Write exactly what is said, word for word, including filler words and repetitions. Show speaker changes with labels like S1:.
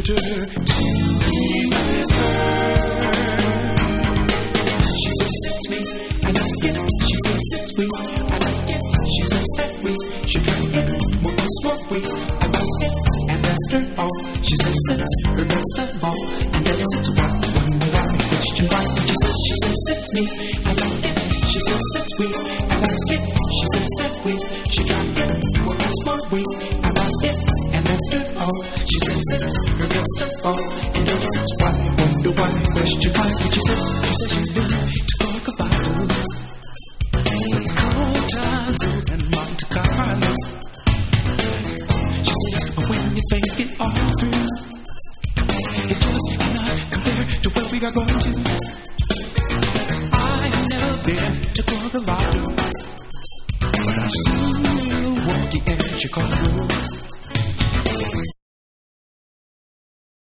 S1: wanted her to be with her. She says it's me, I like it. She says it's we, I like it. She says that we should try it. More smoke we, I like it. And after all, she says it's her best of all. And then it's why, wonder why, question why. She says, she says it's me, I like it. She says it's we, I like it. She says that we should try it. More smoke we, I like it. And after all, she says it's her best of all. And then it's why, wonder why, question why. She says, she says she's been to Corcovado, Cortazos and Monte Carlo. She says, when you think it all through, it just cannot compare to where we are going to. I have never been to Corcovado.